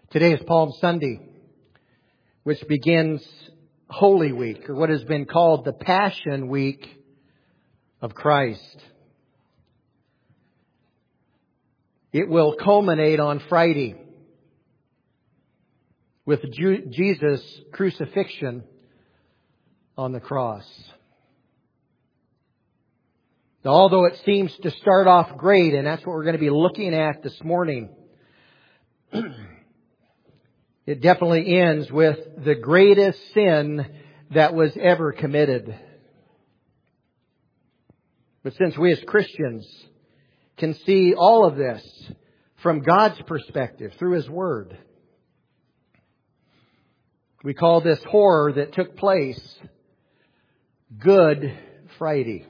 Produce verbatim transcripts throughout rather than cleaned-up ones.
Today is Palm Sunday, which begins Holy Week, or what has been called the Passion Week of Christ. It will culminate on Friday with Ju- Jesus' crucifixion on the cross. Now, although it seems to start off great, and that's what we're going to be looking at this morning, it definitely ends with the greatest sin that was ever committed. But since we as Christians can see all of this from God's perspective through His Word, we call this horror that took place Good Friday.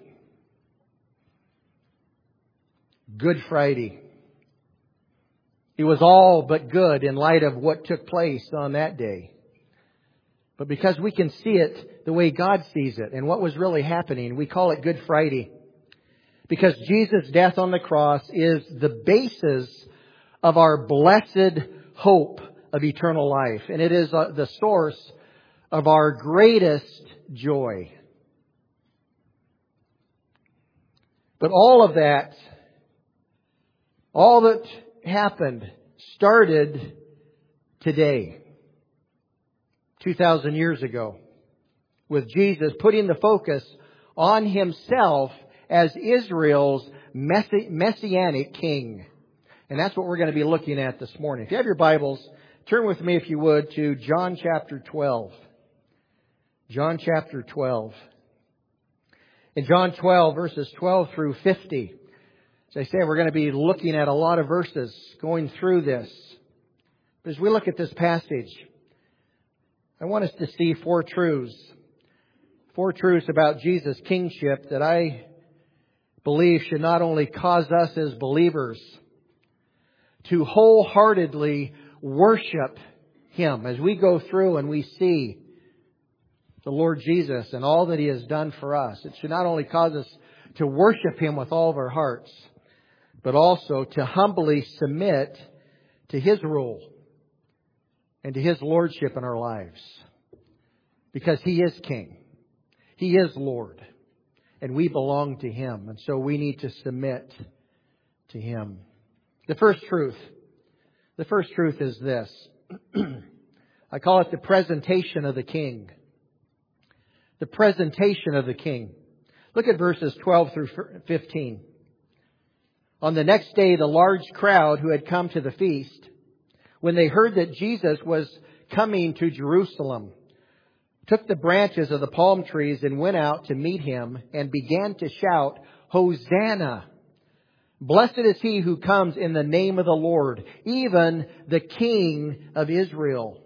Good Friday. It was all but good in light of what took place on that day. But because we can see it the way God sees it and what was really happening, we call it Good Friday. Because Jesus' death on the cross is the basis of our blessed hope of eternal life. And it is the source of our greatest joy. But all of that, all that happened started today, two thousand years ago, with Jesus putting the focus on Himself as Israel's messi- messianic king. And that's what we're going to be looking at this morning. If you have your Bibles, turn with me, if you would, to John chapter twelve. John chapter twelve. In John twelve, verses twelve through fifty. As I say, we're going to be looking at a lot of verses going through this. But as we look at this passage, I want us to see four truths. Four truths about Jesus' kingship that I believe should not only cause us as believers to wholeheartedly worship Him as we go through and we see the Lord Jesus and all that He has done for us. It should not only cause us to worship Him with all of our hearts, but also to humbly submit to His rule and to His lordship in our lives. Because He is King. He is Lord. And we belong to Him. And so we need to submit to Him. The first truth. The first truth is this. I call it the presentation of the King. The presentation of the King. Look at verses twelve through fifteen. On the next day, the large crowd who had come to the feast, when they heard that Jesus was coming to Jerusalem, took the branches of the palm trees and went out to meet Him and began to shout, "Hosanna! Blessed is He who comes in the name of the Lord, even the King of Israel."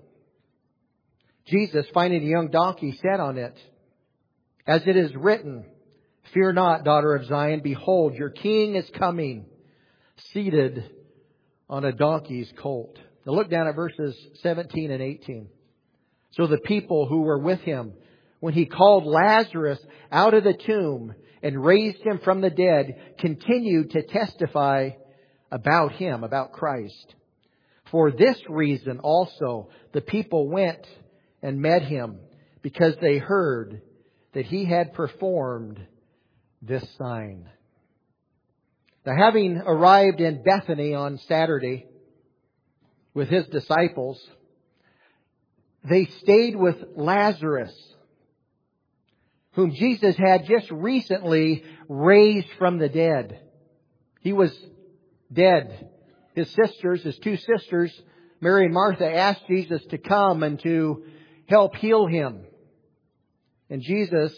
Jesus, finding a young donkey, sat on it. As it is written, "Fear not, daughter of Zion, behold, your king is coming, seated on a donkey's colt." Now look down at verses seventeen and eighteen. So the people who were with Him, when He called Lazarus out of the tomb and raised him from the dead, continued to testify about Him, about Christ. For this reason also the people went and met Him, because they heard that He had performed this sign. Now, having arrived in Bethany on Saturday with His disciples, they stayed with Lazarus, whom Jesus had just recently raised from the dead. He was dead. His sisters, his two sisters, Mary and Martha, asked Jesus to come and to help heal him. And Jesus,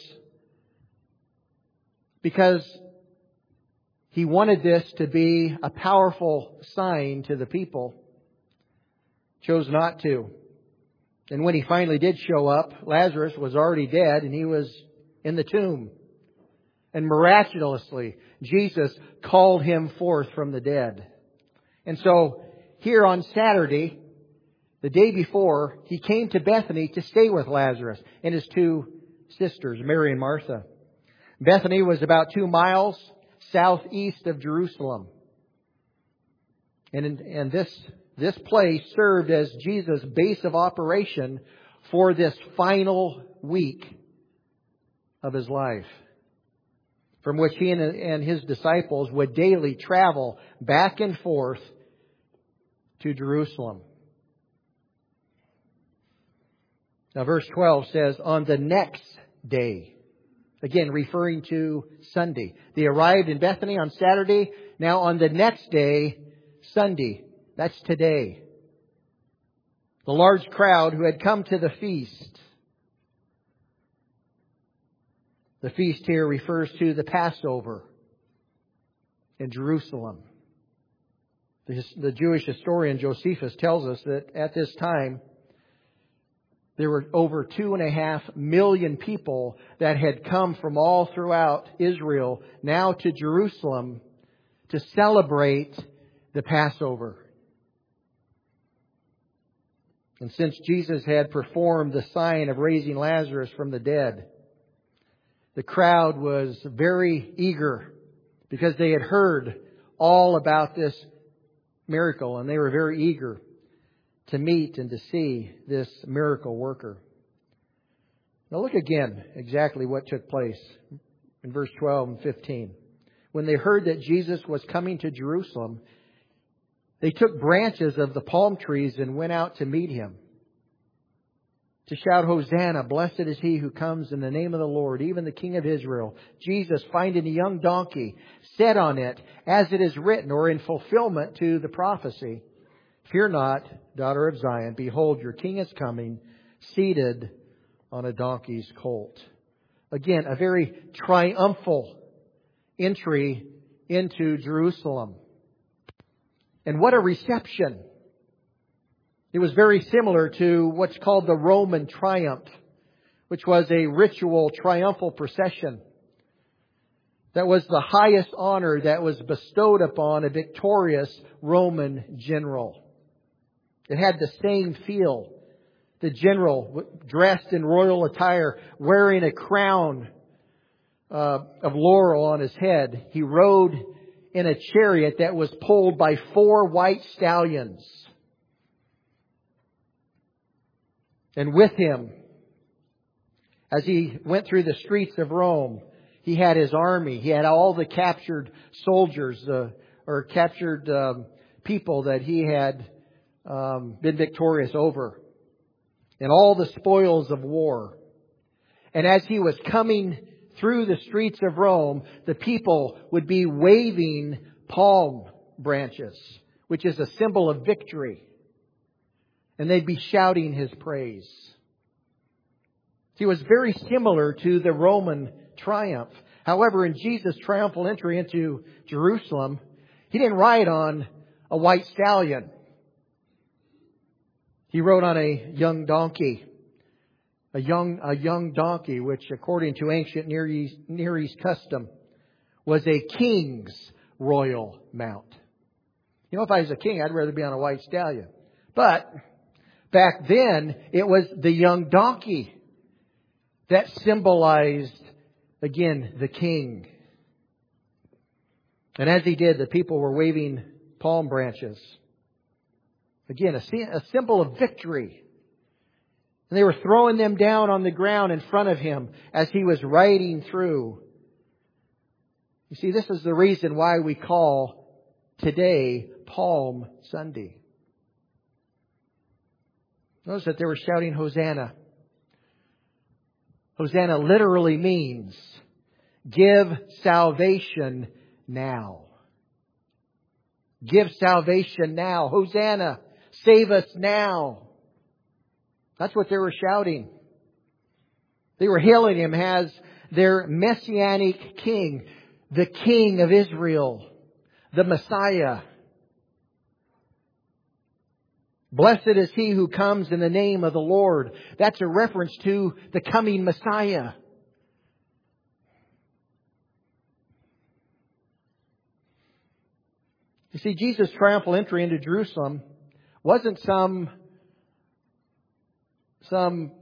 because He wanted this to be a powerful sign to the people, chose not to. And when He finally did show up, Lazarus was already dead and he was in the tomb. And miraculously, Jesus called him forth from the dead. And so, here on Saturday, the day before, He came to Bethany to stay with Lazarus and his two sisters, Mary and Martha. Bethany was about two miles southeast of Jerusalem. And, and this this place served as Jesus' base of operation for this final week of His life, from which He and His disciples would daily travel back and forth to Jerusalem. Now verse twelve says, on the next day, again referring to Sunday. They arrived in Bethany on Saturday. Now on the next day, Sunday, that's today, the large crowd who had come to the feast. The feast here refers to the Passover in Jerusalem. The, the Jewish historian Josephus tells us that at this time, there were over two and a half million people that had come from all throughout Israel now to Jerusalem to celebrate the Passover. And since Jesus had performed the sign of raising Lazarus from the dead, the crowd was very eager because they had heard all about this miracle, and they were very eager to meet and to see this miracle worker. Now look again exactly what took place in verse twelve and fifteen. When they heard that Jesus was coming to Jerusalem, they took branches of the palm trees and went out to meet Him, to shout, Hosanna, blessed is He who comes in the name of the Lord, even the King of Israel. Jesus, finding a young donkey, sat on it, as it is written, or in fulfillment to the prophecy, fear not, daughter of Zion, behold, your King is coming, seated on a donkey's colt. Again, a very triumphal entry into Jerusalem. And what a reception! It was very similar to what's called the Roman triumph, which was a ritual triumphal procession that was the highest honor that was bestowed upon a victorious Roman general. It had the same feel. The general, dressed in royal attire, wearing a crown uh, of laurel on his head, he rode in a chariot that was pulled by four white stallions. And with him, as he went through the streets of Rome, he had his army. He had all the captured soldiers uh, or captured um, people that he had um, been victorious over, and all the spoils of war. And as he was coming through the streets of Rome, the people would be waving palm branches, which is a symbol of victory. And they'd be shouting His praise. He was very similar to the Roman triumph. However, in Jesus' triumphal entry into Jerusalem, He didn't ride on a white stallion. He rode on a young donkey. A young, a young donkey, which according to ancient Near East, Near East custom, was a king's royal mount. You know, if I was a king, I'd rather be on a white stallion. But back then, it was the young donkey that symbolized, again, the king. And as he did, the people were waving palm branches. Again, a, a symbol of victory. And they were throwing them down on the ground in front of Him as He was riding through. You see, this is the reason why we call today Palm Sunday. Notice that they were shouting Hosanna. Hosanna literally means give salvation now. Give salvation now. Hosanna, save us now. That's what they were shouting. They were hailing Him as their messianic king, the King of Israel, the Messiah. Blessed is He who comes in the name of the Lord. That's a reference to the coming Messiah. You see, Jesus' triumphal entry into Jerusalem wasn't some, some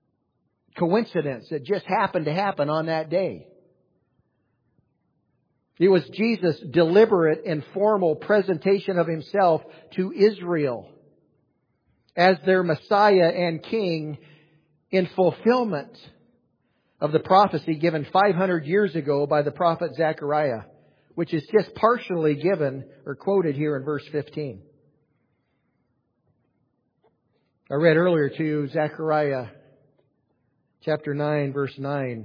coincidence that just happened to happen on that day. It was Jesus' deliberate and formal presentation of Himself to Israel as their Messiah and King in fulfillment of the prophecy given five hundred years ago by the prophet Zechariah, which is just partially given or quoted here in verse fifteen. I read earlier to you Zechariah chapter nine, verse nine,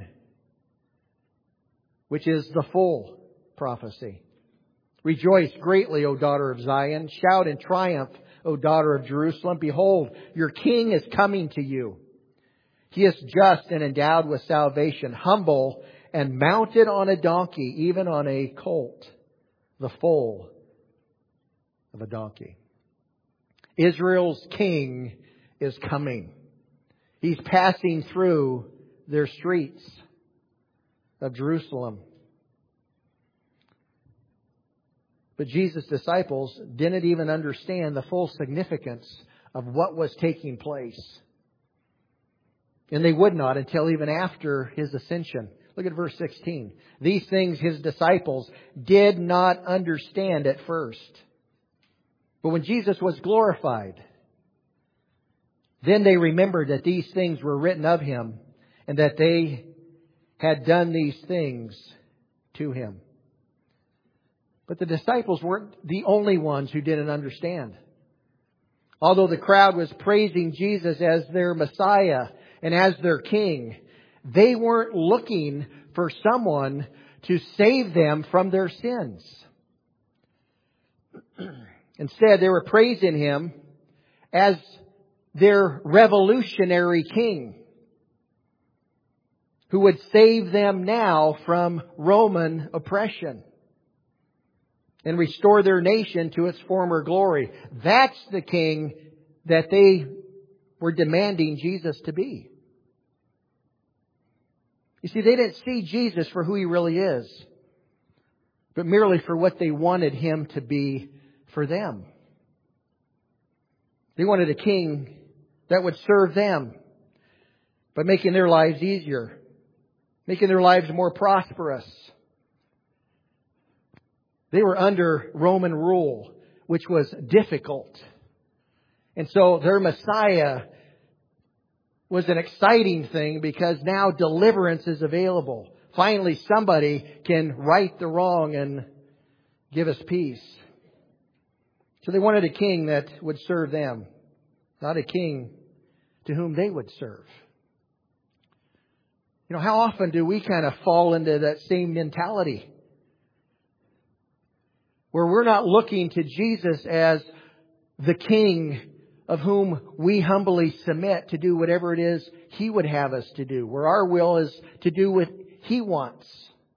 which is the full prophecy. Rejoice greatly, O daughter of Zion. Shout in triumph, O daughter of Jerusalem. Behold, your king is coming to you. He is just and endowed with salvation, humble and mounted on a donkey, even on a colt, the foal of a donkey. Israel's king is coming. He's passing through their streets of Jerusalem. But Jesus' disciples didn't even understand the full significance of what was taking place. And they would not until even after His ascension. Look at verse sixteen. These things His disciples did not understand at first. But when Jesus was glorified, then they remembered that these things were written of Him and that they had done these things to Him. But the disciples weren't the only ones who didn't understand. Although the crowd was praising Jesus as their Messiah and as their King, they weren't looking for someone to save them from their sins. Instead, they were praising Him as their revolutionary King who would save them now from Roman oppression and restore their nation to its former glory. That's the King that they were demanding Jesus to be. You see, they didn't see Jesus for who He really is, but merely for what they wanted Him to be for them. They wanted a king that would serve them by making their lives easier, making their lives more prosperous. They were under Roman rule, which was difficult. And so their Messiah was an exciting thing because now deliverance is available. Finally, somebody can right the wrong and give us peace. So they wanted a king that would serve them, not a king to whom they would serve. You know, how often do we kind of fall into that same mentality? Where we're not looking to Jesus as the King of whom we humbly submit to do whatever it is He would have us to do. Where our will is to do what He wants.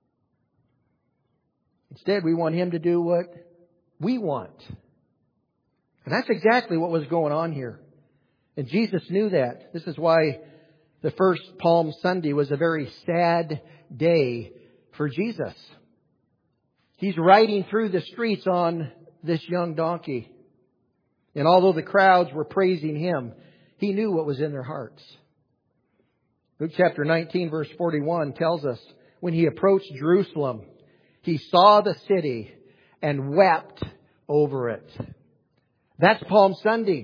Instead, we want Him to do what we want. And that's exactly what was going on here. And Jesus knew that. This is why the first Palm Sunday was a very sad day for Jesus. He's riding through the streets on this young donkey. And although the crowds were praising Him, He knew what was in their hearts. Luke chapter nineteen verse forty-one tells us, when He approached Jerusalem, He saw the city and wept over it. That's Palm Sunday.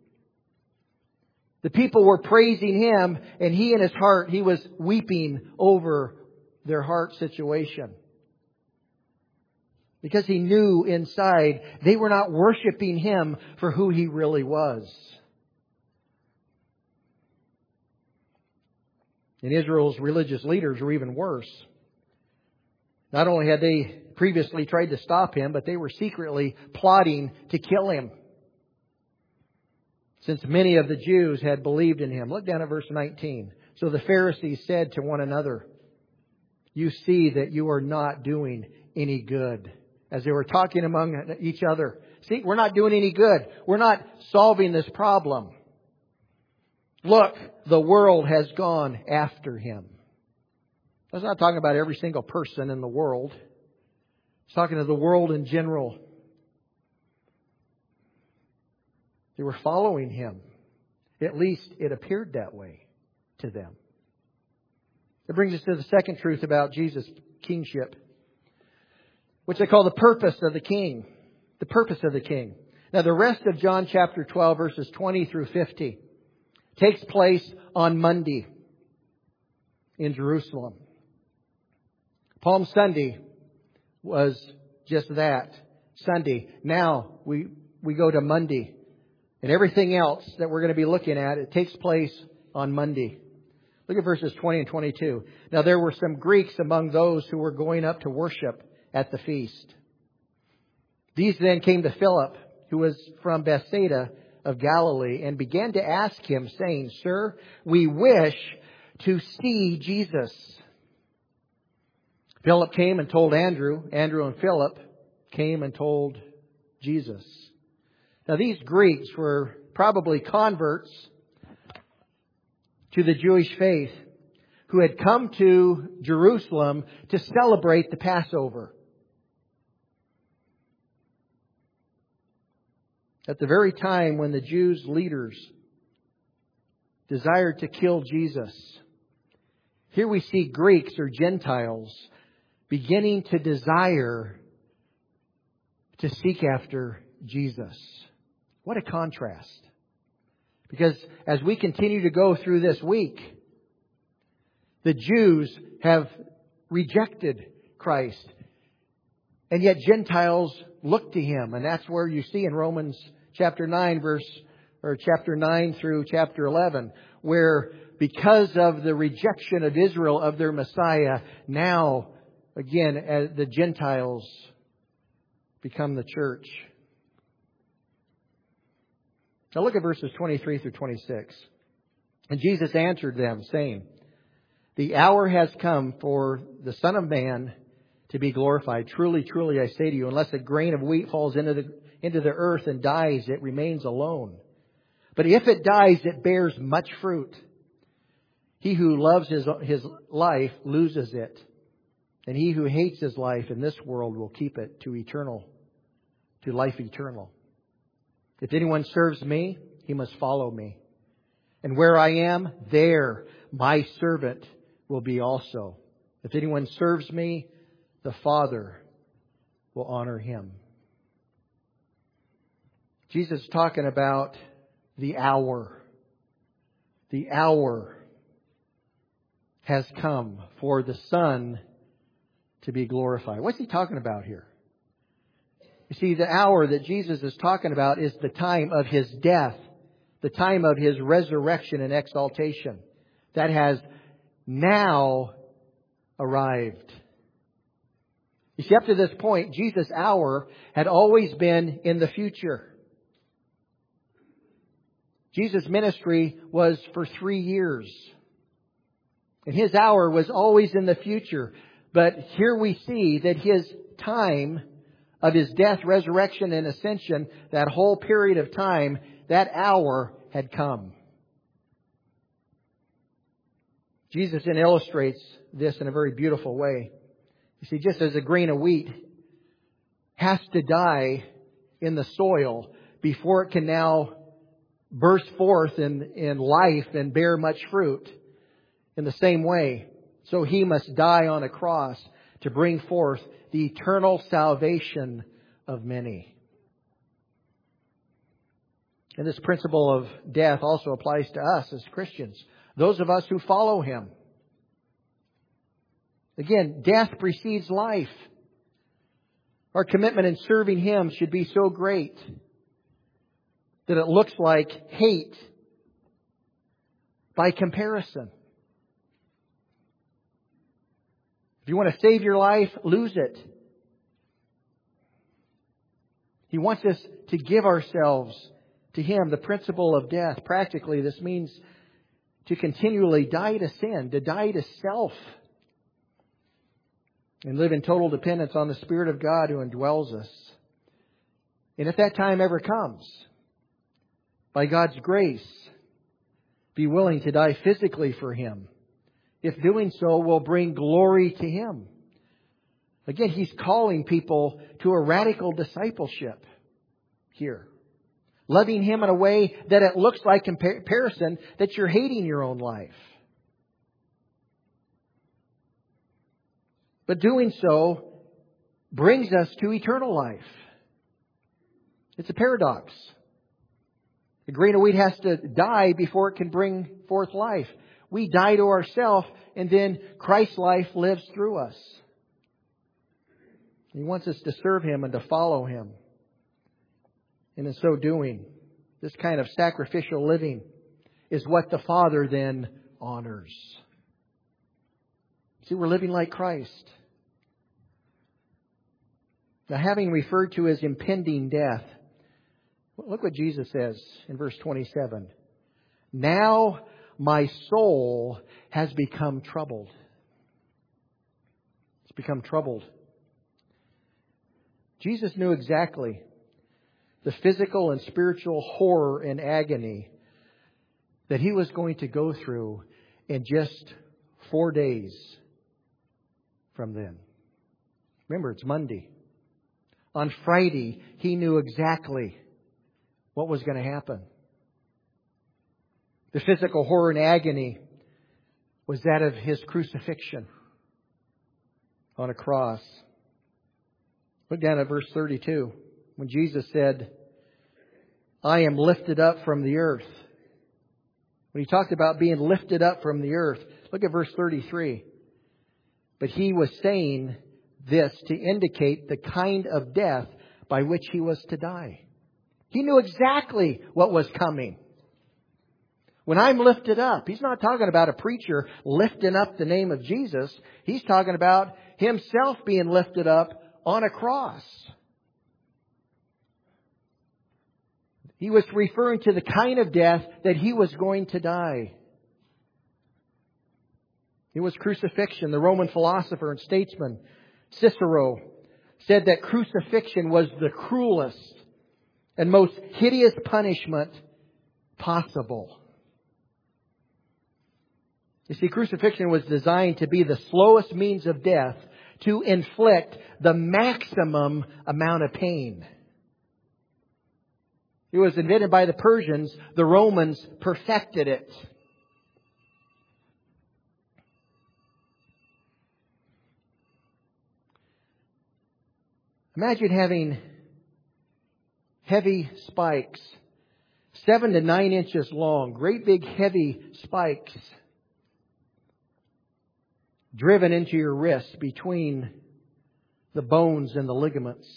The people were praising Him, and He in His heart, He was weeping over their heart situation. Because He knew inside they were not worshiping Him for who He really was. And Israel's religious leaders were even worse. Not only had they previously tried to stop Him, but they were secretly plotting to kill Him. Since many of the Jews had believed in Him. Look down at verse nineteen. So the Pharisees said to one another, "You see that you are not doing any good." As they were talking among each other. See, we're not doing any good. We're not solving this problem. Look, the world has gone after Him. That's not talking about every single person in the world. It's talking to the world in general. They were following Him. At least it appeared that way to them. That brings us to the second truth about Jesus' kingship. which I call the purpose of the king. The purpose of the king. Now the rest of John chapter twelve, verses twenty through fifty, takes place on Monday in Jerusalem. Palm Sunday was just that, Sunday. Now we, we go to Monday. And everything else that we're going to be looking at, it takes place on Monday. Look at verses twenty and twenty-two. Now there were some Greeks among those who were going up to worship at the feast. These then came to Philip, who was from Bethsaida of Galilee, and began to ask him, saying, Sir, we wish to see Jesus. Philip came and told Andrew. Andrew and Philip came and told Jesus. Now these Greeks were probably converts to the Jewish faith who had come to Jerusalem to celebrate the Passover. At the very time when the Jews' leaders desired to kill Jesus, here we see Greeks or Gentiles beginning to desire to seek after Jesus. What a contrast. Because as we continue to go through this week, the Jews have rejected Christ. And yet Gentiles look to Him. And that's where you see in Romans chapter nine, verse, or chapter nine through chapter eleven, where because of the rejection of Israel of their Messiah, now, again, as the Gentiles become the church. Now look at verses twenty-three through twenty-six. And Jesus answered them, saying, The hour has come for the Son of Man to be glorified. Truly, truly, I say to you, unless a grain of wheat falls into the, into the earth and dies, it remains alone. But if it dies, it bears much fruit. He who loves his, his life loses it. And he who hates his life in this world will keep it to eternal, to life eternal. If anyone serves me, he must follow me. And where I am, there my servant will be also. If anyone serves me, the Father will honor him. Jesus is talking about the hour. The hour has come for the Son to be glorified. What's He talking about here? You see, the hour that Jesus is talking about is the time of His death, the time of His resurrection and exaltation. That has now arrived. You see, up to this point, Jesus' hour had always been in the future. Jesus' ministry was for three years. And His hour was always in the future. But here we see that His time of His death, resurrection, and ascension, that whole period of time, that hour had come. Jesus then illustrates this in a very beautiful way. You see, just as a grain of wheat has to die in the soil before it can now burst forth in, in life and bear much fruit, in the same way, so He must die on a cross to bring forth the eternal salvation of many. And this principle of death also applies to us as Christians, those of us who follow Him. Again, death precedes life. Our commitment in serving Him should be so great that it looks like hate by comparison. If you want to save your life, lose it. He wants us to give ourselves to Him, the principle of death. Practically, this means to continually die to sin, to die to self, and live in total dependence on the Spirit of God who indwells us. And if that time ever comes, by God's grace, be willing to die physically for Him. If doing so will bring glory to Him. Again, He's calling people to a radical discipleship here. Loving Him in a way that it looks like comparison that you're hating your own life. But doing so brings us to eternal life. It's a paradox. The grain of wheat has to die before it can bring forth life. We die to ourselves, and then Christ's life lives through us. He wants us to serve Him and to follow Him. And in so doing, this kind of sacrificial living is what the Father then honors. See, we're living like Christ. Now, having referred to His impending death, look what Jesus says in verse twenty-seven. Now my soul has become troubled. It's become troubled. Jesus knew exactly the physical and spiritual horror and agony that He was going to go through in just four days from then. Remember, it's Monday. On Friday, He knew exactly what was going to happen. The physical horror and agony was that of His crucifixion on a cross. Look down at verse thirty-two. When Jesus said, I am lifted up from the earth. When He talked about being lifted up from the earth, look at verse thirty-three. But He was saying this to indicate the kind of death by which He was to die. He knew exactly what was coming. When I'm lifted up, He's not talking about a preacher lifting up the name of Jesus. He's talking about Himself being lifted up on a cross. He was referring to the kind of death that He was going to die. It was crucifixion. The Roman philosopher and statesman Cicero said that crucifixion was the cruelest and most hideous punishment possible. You see, crucifixion was designed to be the slowest means of death to inflict the maximum amount of pain. It was invented by the Persians. The Romans perfected it. Imagine having heavy spikes, seven to nine inches long, great big heavy spikes, driven into your wrist between the bones and the ligaments,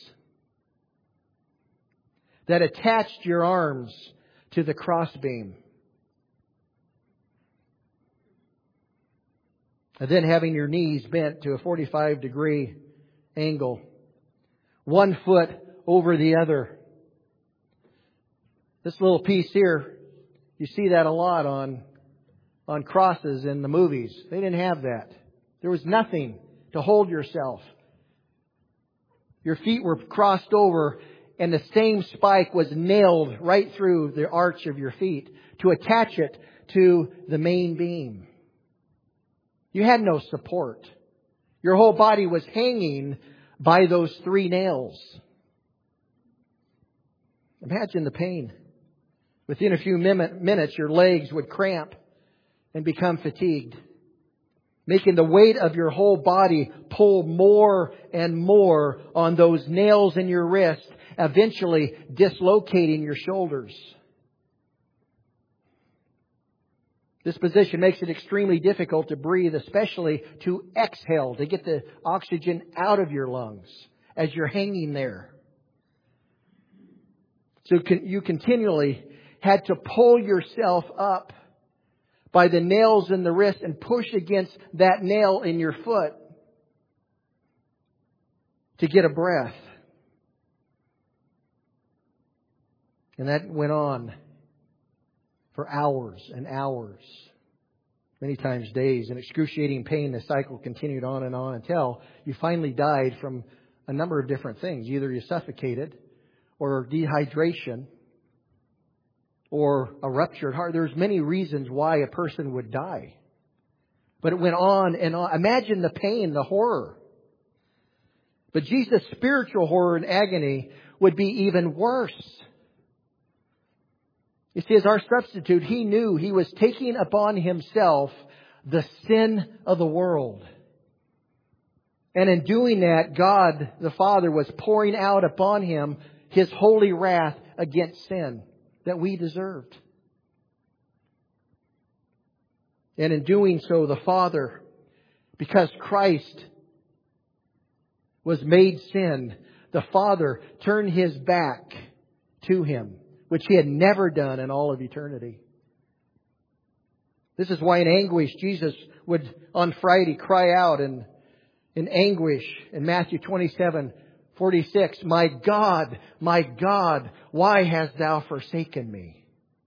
that attached your arms to the crossbeam. And then having your knees bent to a forty-five degree angle, one foot over the other. This little piece here, you see that a lot on, on crosses in the movies. They didn't have that. There was nothing to hold yourself. Your feet were crossed over, and the same spike was nailed right through the arch of your feet to attach it to the main beam. You had no support. Your whole body was hanging by those three nails. Imagine the pain. Within a few minutes, your legs would cramp and become fatigued, making the weight of your whole body pull more and more on those nails in your wrist, eventually dislocating your shoulders. This position makes it extremely difficult to breathe, especially to exhale, to get the oxygen out of your lungs as you're hanging there. So you continually had to pull yourself up by the nails in the wrist and push against that nail in your foot to get a breath. And that went on for hours and hours, many times days. In excruciating pain, the cycle continued on and on until you finally died from a number of different things. Either you suffocated, or dehydration, or a ruptured heart. There's many reasons why a person would die. But it went on and on. Imagine the pain, the horror. But Jesus' spiritual horror and agony would be even worse. You see, as our substitute, He knew He was taking upon Himself the sin of the world. And in doing that, God the Father was pouring out upon Him His holy wrath against sin that we deserved. And in doing so, the Father, because Christ was made sin, the Father turned His back to Him, which He had never done in all of eternity. This is why in anguish Jesus would on Friday cry out in, in anguish in Matthew twenty-seven forty-six, "My God, my God, why hast Thou forsaken me?"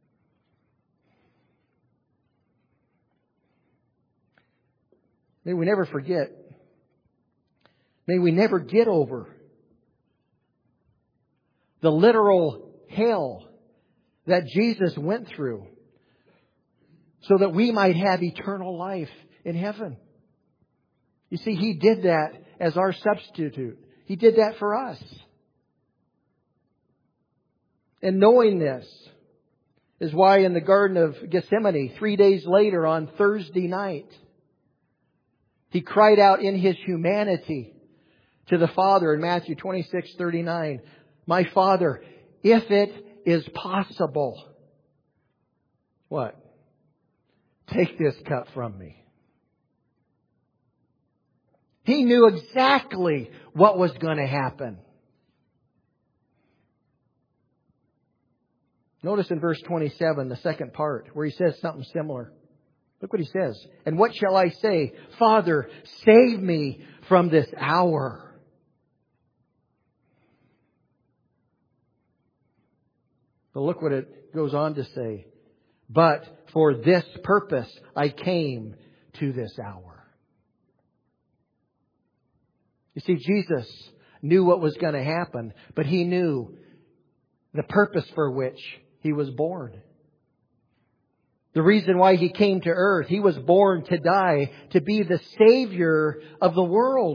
May we never forget. May we never get over the literal hell that Jesus went through so that we might have eternal life in heaven. You see, He did that as our substitute. He did that for us. And knowing this is why in the Garden of Gethsemane, three days later on Thursday night, He cried out in His humanity to the Father in Matthew twenty-six thirty-nine, "My Father, if it is possible," what? "Take this cup from me." He knew exactly what was going to happen. Notice in verse twenty-seven, the second part, where He says something similar. Look what He says. "And what shall I say? Father, save me from this hour." But look what it goes on to say. "But for this purpose I came to this hour." You see, Jesus knew what was going to happen, but He knew the purpose for which He was born. The reason why He came to earth. He was born to die, to be the Savior of the world.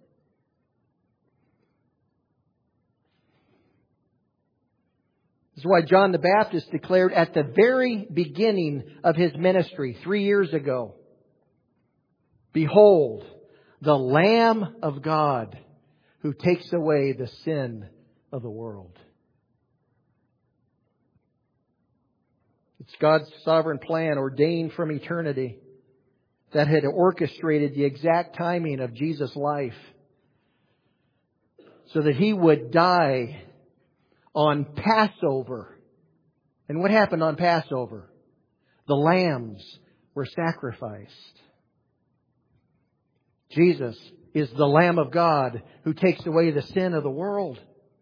This is why John the Baptist declared at the very beginning of his ministry, three years ago, "Behold, the Lamb of God who takes away the sin of the world." It's God's sovereign plan ordained from eternity that had orchestrated the exact timing of Jesus' life so that He would die on Passover. And what happened on Passover? The lambs were sacrificed. Jesus is the Lamb of God who takes away the sin of the world.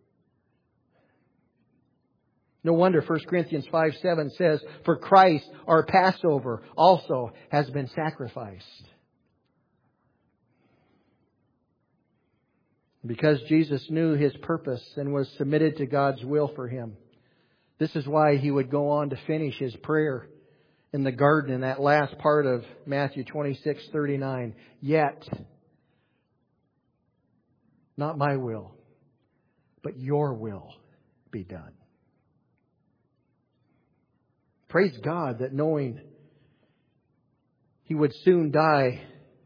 No wonder First Corinthians five seven says, "For Christ, our Passover, also has been sacrificed." Because Jesus knew His purpose and was submitted to God's will for Him. This is why He would go on to finish His prayer in the garden in that last part of Matthew twenty-six thirty-nine. "Yet, not my will, but your will be done." Praise God that knowing He would soon die,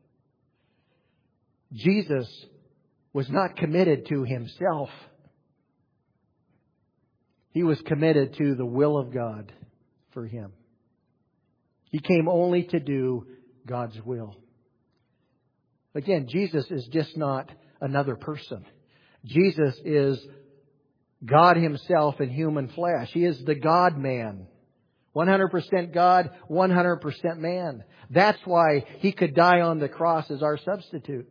Jesus was not committed to Himself. He was committed to the will of God for Him. He came only to do God's will. Again, Jesus is just not another person. Jesus is God Himself in human flesh. He is the God-man. one hundred percent God, one hundred percent man. That's why He could die on the cross as our substitute.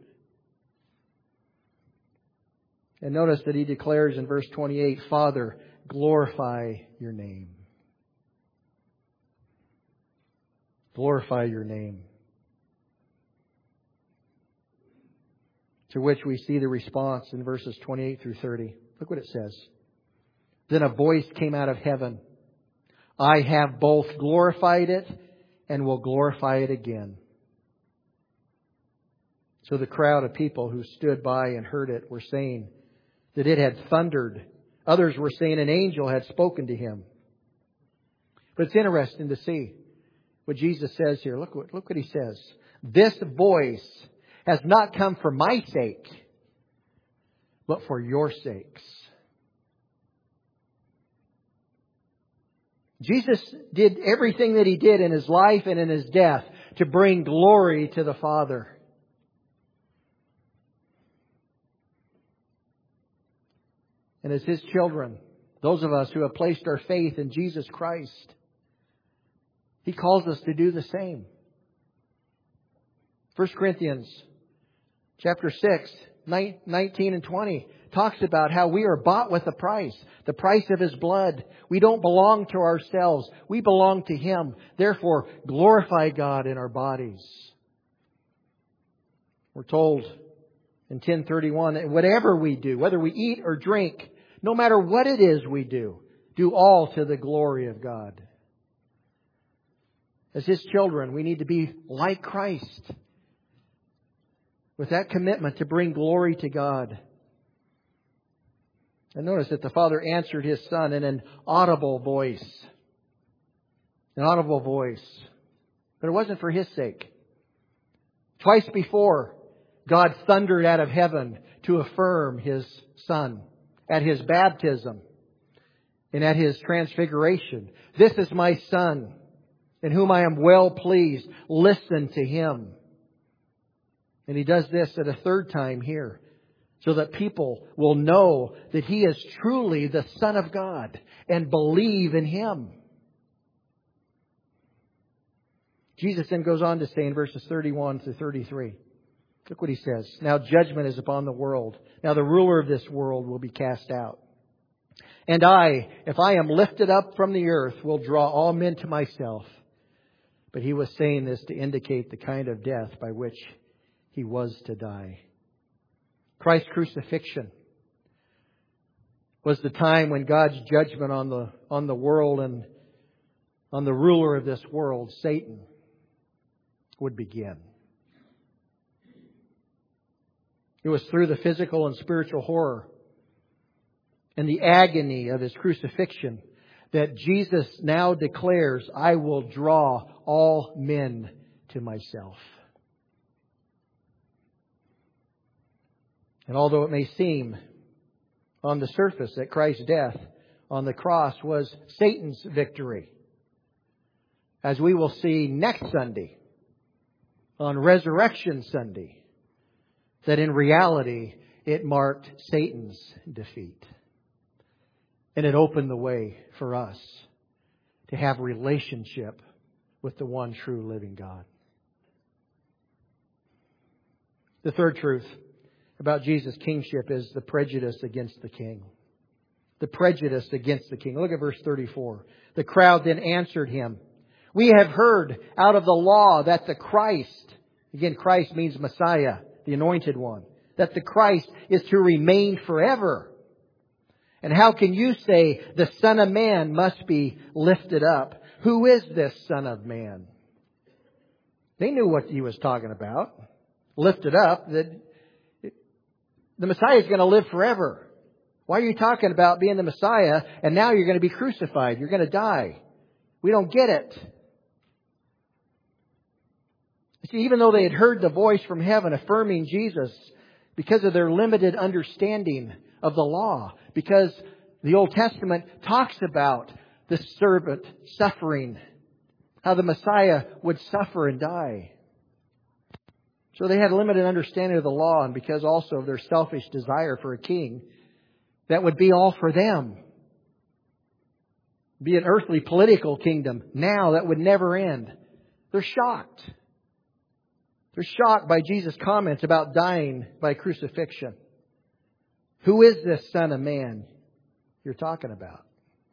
And notice that He declares in verse twenty-eight, "Father, glorify your name." Glorify your name. To which we see the response in verses twenty-eight through thirty. Look what it says. "Then a voice came out of heaven. I have both glorified it and will glorify it again." So the crowd of people who stood by and heard it were saying that it had thundered. Others were saying an angel had spoken to Him. But it's interesting to see what Jesus says here. Look what, look what He says. "This voice has not come for my sake, but for your sakes. Jesus did everything that He did in His life and in His death to bring glory to the Father. And as His children, those of us who have placed our faith in Jesus Christ, He calls us to do the same. First Corinthians chapter six, nineteen and twenty talks about how we are bought with a price, the price of His blood. We don't belong to ourselves. We belong to Him. Therefore, glorify God in our bodies. We're told in ten thirty-one that whatever we do, whether we eat or drink, no matter what it is we do, do all to the glory of God. As His children, we need to be like Christ, with that commitment to bring glory to God. And notice that the Father answered His Son in an audible voice. An audible voice. But it wasn't for His sake. Twice before, God thundered out of heaven to affirm His Son. At His baptism and at His transfiguration. This is my Son, in whom I am well pleased. Listen to Him. And He does this at a third time here, so that people will know that He is truly the Son of God and believe in Him. Jesus then goes on to say in verses thirty-one to thirty-three. Look what He says. Now judgment is upon the world. Now the ruler of this world will be cast out. And I, if I am lifted up from the earth, will draw all men to myself. But He was saying this to indicate the kind of death by which He was to die. Christ's crucifixion was the time when God's judgment on the, on the world and on the ruler of this world, Satan, would begin. It was through the physical and spiritual horror and the agony of His crucifixion that Jesus now declares, I will draw all men to myself. And although it may seem on the surface that Christ's death on the cross was Satan's victory, as we will see next Sunday, on Resurrection Sunday, that in reality it marked Satan's defeat. And it opened the way for us to have relationship with the one true living God. The third truth about Jesus' kingship is the prejudice against the king. The prejudice against the king. Look at verse thirty-four. The crowd then answered Him, we have heard out of the law that the Christ, again Christ means Messiah, the anointed one, that the Christ is to remain forever. And how can you say the Son of Man must be lifted up? Who is this Son of Man? They knew what He was talking about. Lifted up, that the Messiah is going to live forever. Why are you talking about being the Messiah and now you're going to be crucified? You're going to die. We don't get it. See, even though they had heard the voice from heaven affirming Jesus, because of their limited understanding of the law, because the Old Testament talks about the servant suffering, how the Messiah would suffer and die. So they had a limited understanding of the law, and because also of their selfish desire for a king that would be all for them. Be an earthly political kingdom now that would never end. They're shocked. They're shocked by Jesus' comments about dying by crucifixion. Who is this Son of Man you're talking about?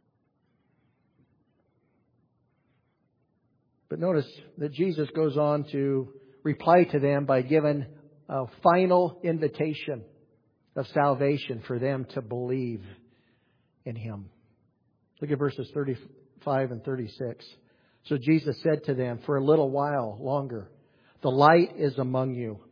But notice that Jesus goes on to reply to them by giving a final invitation of salvation for them to believe in Him. Look at verses thirty-five and thirty-six. So Jesus said to them, for a little while longer, the light is among you.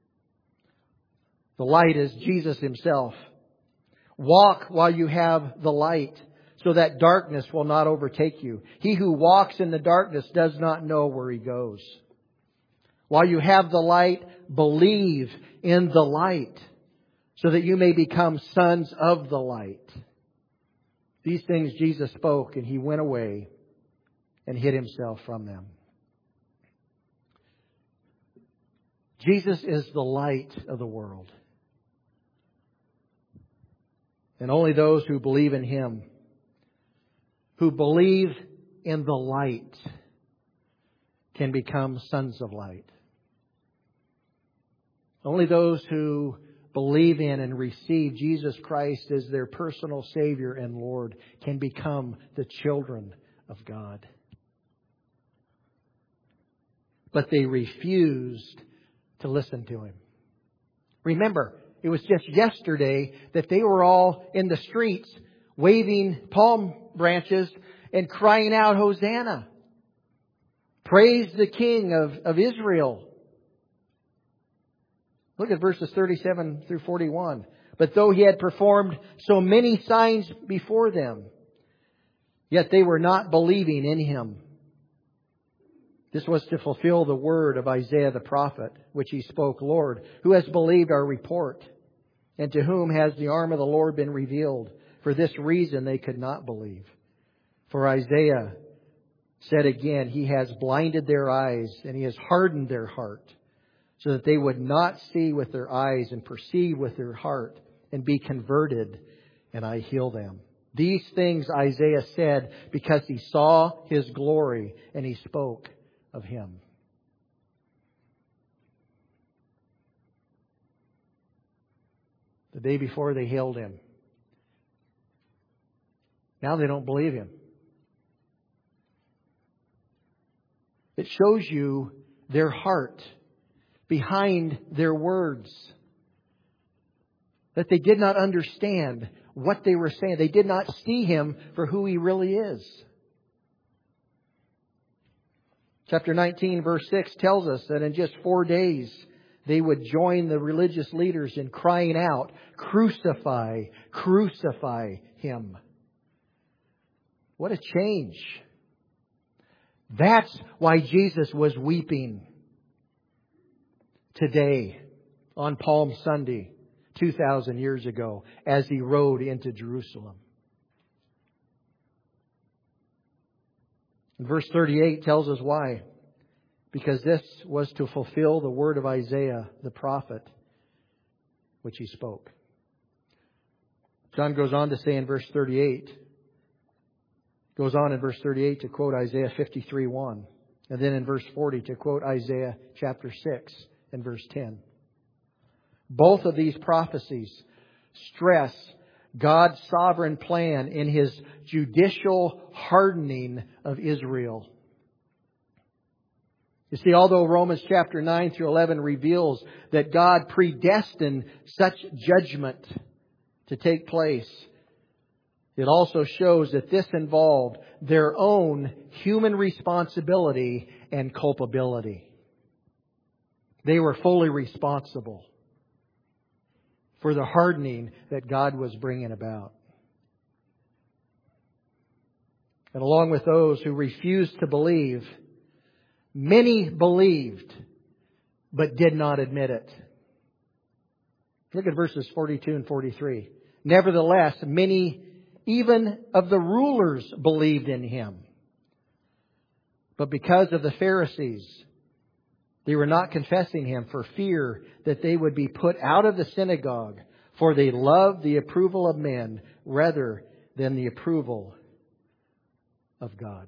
The light is Jesus Himself. Walk while you have the light, so that darkness will not overtake you. He who walks in the darkness does not know where he goes. While you have the light, believe in the light, so that you may become sons of the light. These things Jesus spoke, and He went away and hid Himself from them. Jesus is the light of the world. And only those who believe in Him, who believe in the light, can become sons of light. Only those who believe in and receive Jesus Christ as their personal Savior and Lord can become the children of God. But they refused to listen to Him. Remember, it was just yesterday that they were all in the streets waving palm branches and crying out, Hosanna! Praise the King of, of Israel. Look at verses thirty-seven through forty-one. But though He had performed so many signs before them, yet they were not believing in Him. This was to fulfill the word of Isaiah the prophet, which he spoke, Lord, who has believed our report? And to whom has the arm of the Lord been revealed? For this reason they could not believe. For Isaiah said again, He has blinded their eyes, and He has hardened their heart, so that they would not see with their eyes and perceive with their heart and be converted, and I heal them. These things Isaiah said because he saw His glory and he spoke of Him. The day before they hailed Him. Now they don't believe Him. It shows you their heart behind their words. That they did not understand what they were saying. They did not see Him for who He really is. Chapter nineteen, verse six tells us that in just four days they would join the religious leaders in crying out, Crucify, crucify Him. What a change. That's why Jesus was weeping today on Palm Sunday, two thousand years ago, as He rode into Jerusalem. And verse thirty-eight tells us why. Because this was to fulfill the word of Isaiah the prophet, which he spoke. John goes on to say in verse thirty-eight, goes on in verse thirty-eight to quote Isaiah fifty-three one. And then in verse forty to quote Isaiah chapter six and verse ten. Both of these prophecies stress God's sovereign plan in His judicial hardening of Israel. You see, although Romans chapter nine through eleven reveals that God predestined such judgment to take place, it also shows that this involved their own human responsibility and culpability. They were fully responsible for the hardening that God was bringing about. And along with those who refused to believe, many believed, but did not admit it. Look at verses forty-two and forty-three. Nevertheless, many even of the rulers believed in Him. But because of the Pharisees, they were not confessing Him for fear that they would be put out of the synagogue, for they loved the approval of men rather than the approval of God.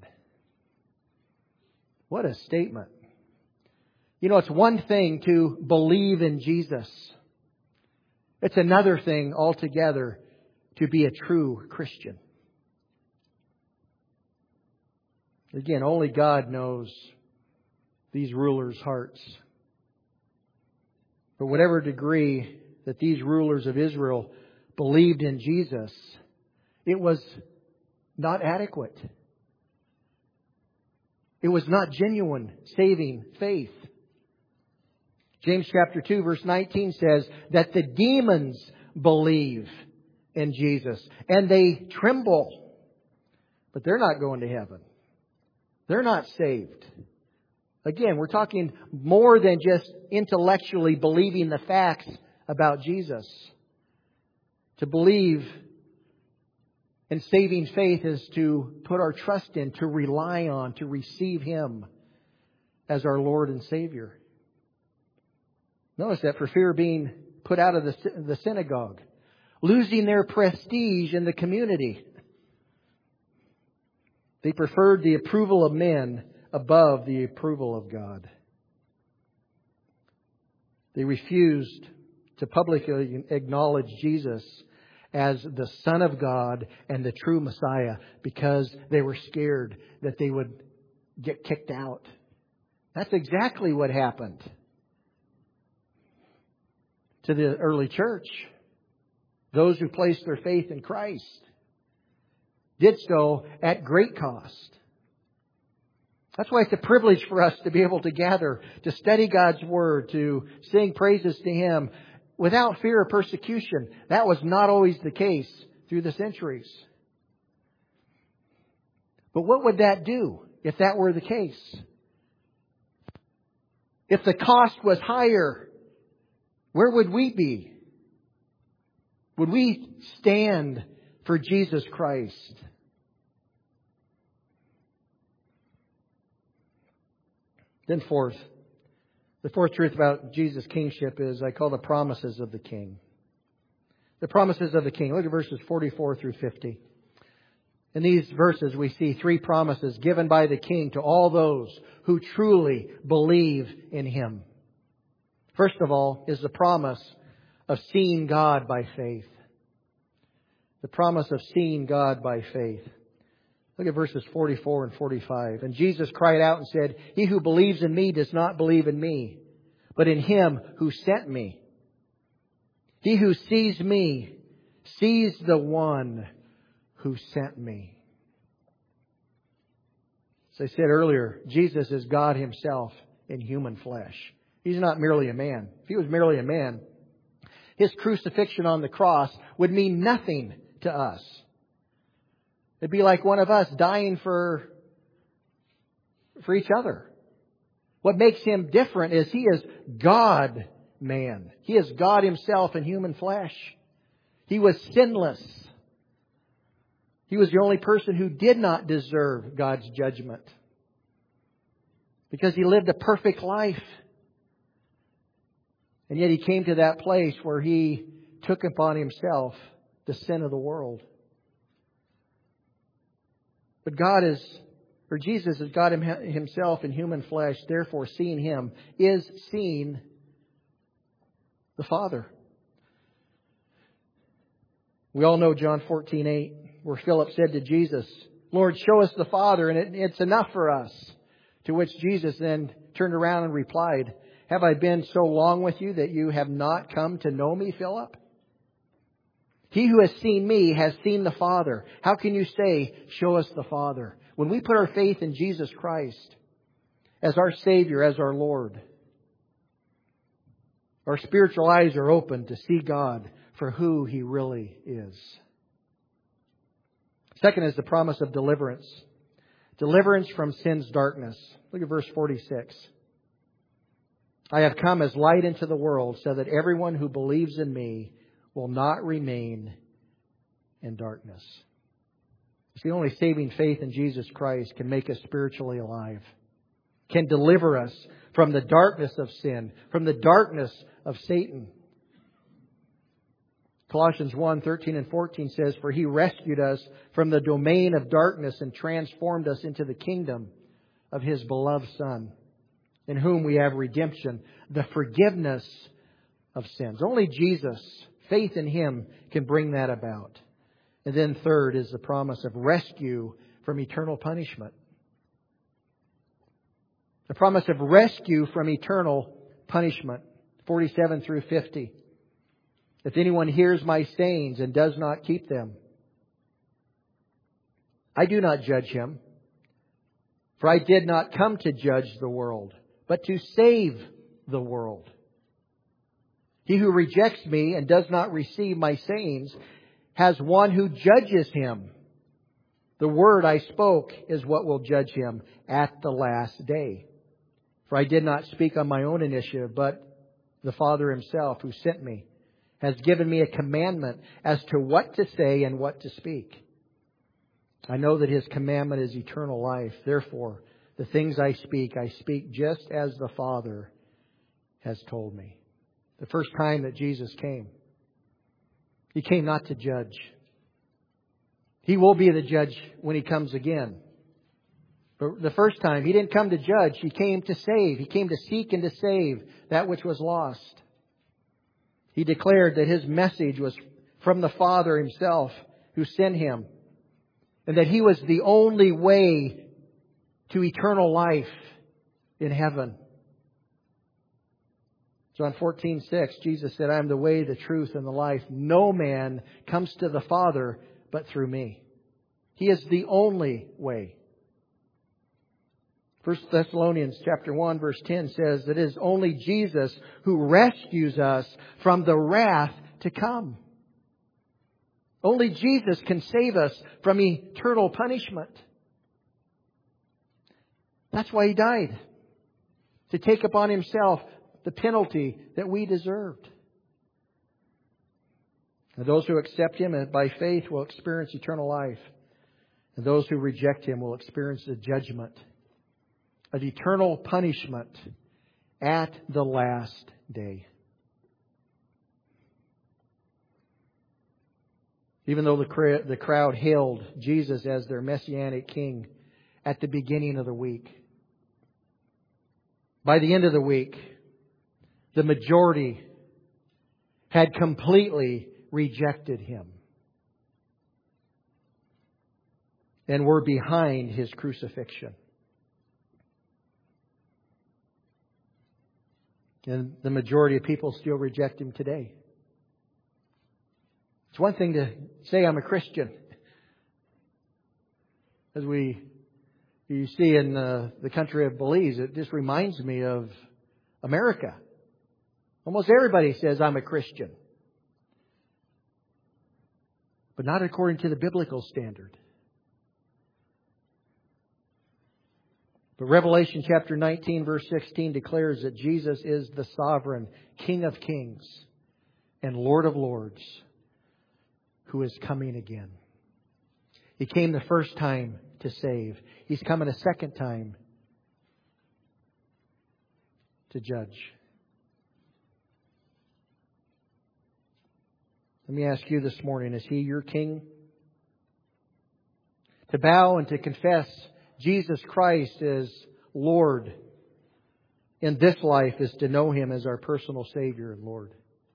What a statement. You know, it's one thing to believe in Jesus. It's another thing altogether to be a true Christian. Again, only God knows these rulers' hearts. But whatever degree that these rulers of Israel believed in Jesus, it was not adequate. It was not genuine, saving faith. James chapter two verse nineteen says that the demons believe in Jesus and they tremble. But they're not going to heaven. They're not saved Again, we're talking more than just intellectually believing the facts about Jesus. To believe in saving faith is to put our trust in, to rely on, to receive Him as our Lord and Savior. Notice that for fear of being put out of the, the synagogue, losing their prestige in the community, they preferred the approval of men above the approval of God. They refused to publicly acknowledge Jesus as the Son of God and the true Messiah because they were scared that they would get kicked out. That's exactly what happened to the early church. Those who placed their faith in Christ did so at great cost. That's why it's a privilege for us to be able to gather, to study God's Word, to sing praises to Him without fear of persecution. That was not always the case through the centuries. But what would that do if that were the case? If the cost was higher, where would we be? Would we stand for Jesus Christ? Then fourth, the fourth truth about Jesus' kingship is I call the promises of the King. The promises of the King. Look at verses forty-four through fifty. In these verses we see three promises given by the King to all those who truly believe in Him. First of all is the promise of seeing God by faith. The promise of seeing God by faith. Look at verses forty-four and forty-five. And Jesus cried out and said, "He who believes in me does not believe in me, but in Him who sent me. He who sees me sees the one who sent me." As I said earlier, Jesus is God Himself in human flesh. He's not merely a man. If He was merely a man, His crucifixion on the cross would mean nothing to us. It'd be like one of us dying for, for each other. What makes Him different is He is God-man. He is God Himself in human flesh. He was sinless. He was the only person who did not deserve God's judgment because He lived a perfect life. And yet He came to that place where He took upon Himself the sin of the world. But God is, or Jesus is God Himself in human flesh. Therefore, seeing Him is seeing the Father. We all know John fourteen eight, where Philip said to Jesus, "Lord, show us the Father, and it, it's enough for us." To which Jesus then turned around and replied, "Have I been so long with you that you have not come to know me, Philip? He who has seen me has seen the Father. How can you say, 'Show us the Father'?" When we put our faith in Jesus Christ as our Savior, as our Lord, our spiritual eyes are open to see God for who He really is. Second is the promise of deliverance. Deliverance from sin's darkness. Look at verse forty-six. "I have come as light into the world so that everyone who believes in me will not remain in darkness." See, only saving faith in Jesus Christ can make us spiritually alive, can deliver us from the darkness of sin, from the darkness of Satan. Colossians one, thirteen and fourteen says, "For He rescued us from the domain of darkness and transformed us into the kingdom of His beloved Son, in whom we have redemption, the forgiveness of sins." Only Jesus, faith in Him, can bring that about. And then third is the promise of rescue from eternal punishment. The promise of rescue from eternal punishment. forty-seven through fifty. "If anyone hears my sayings and does not keep them, I do not judge him. For I did not come to judge the world, but to save the world. He who rejects me and does not receive my sayings has one who judges him. The word I spoke is what will judge him at the last day. For I did not speak on my own initiative, but the Father Himself who sent me has given me a commandment as to what to say and what to speak. I know that His commandment is eternal life. Therefore, the things I speak, I speak just as the Father has told me. The first time that Jesus came, He came not to judge. He will be the judge when He comes again. But the first time, He didn't come to judge. He came to save. He came to seek and to save that which was lost. He declared that His message was from the Father Himself who sent Him, and that He was the only way to eternal life in heaven. John fourteen six, Jesus said, I am the way, the truth, and the life. No man comes to the Father but through me. He is the only way. First Thessalonians chapter one verse ten says that it is only Jesus who rescues us from the wrath to come. Only Jesus can save us from eternal punishment. That's why He died. To take upon Himself the penalty that we deserved. And those who accept Him by faith will experience eternal life. And those who reject Him will experience the judgment of eternal punishment at the last day. Even though the the crowd hailed Jesus as their Messianic King at the beginning of the week, by the end of the week, the majority had completely rejected Him and were behind His crucifixion. And the majority of people still reject Him today. It's one thing to say I'm a Christian. As we you see in uh, the country of Belize, it just reminds me of America. Almost everybody says I'm a Christian. But not according to the biblical standard. But Revelation chapter nineteen verse sixteen declares that Jesus is the sovereign King of kings and Lord of lords who is coming again. He came the first time to save. He's coming a second time to judge. Let me ask you this morning, is He your King? To bow and to confess Jesus Christ as Lord in this life is to know Him as our personal Savior and Lord.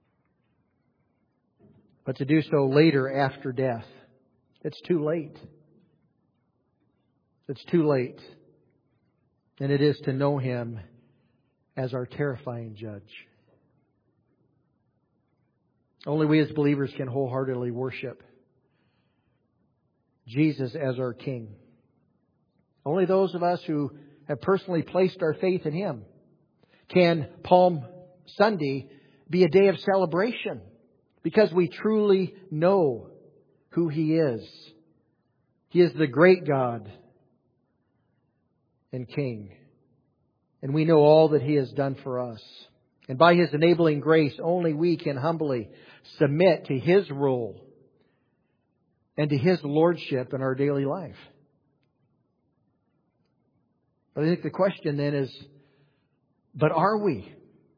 But to do so later after death, it's too late. It's too late. And it is to know Him as our terrifying judge. Only we as believers can wholeheartedly worship Jesus as our King. Only those of us who have personally placed our faith in Him can Palm Sunday be a day of celebration because we truly know who He is. He is the great God and King. And we know all that He has done for us. And by His enabling grace, only we can humbly submit to His rule and to His lordship in our daily life. But I think the question then is, but are we?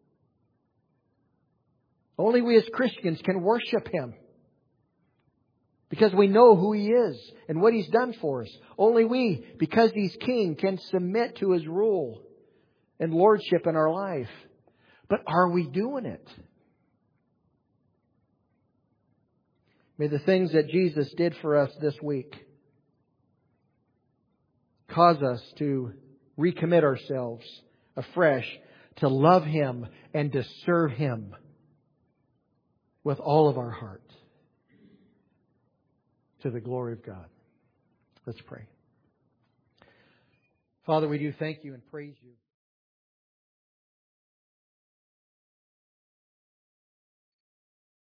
Only we as Christians can worship Him because we know who He is and what He's done for us. Only we, because He's King, can submit to His rule and lordship in our life. But are we doing it? May the things that Jesus did for us this week cause us to recommit ourselves afresh to love Him and to serve Him with all of our heart to the glory of God. Let's pray. Father, we do thank You and praise You.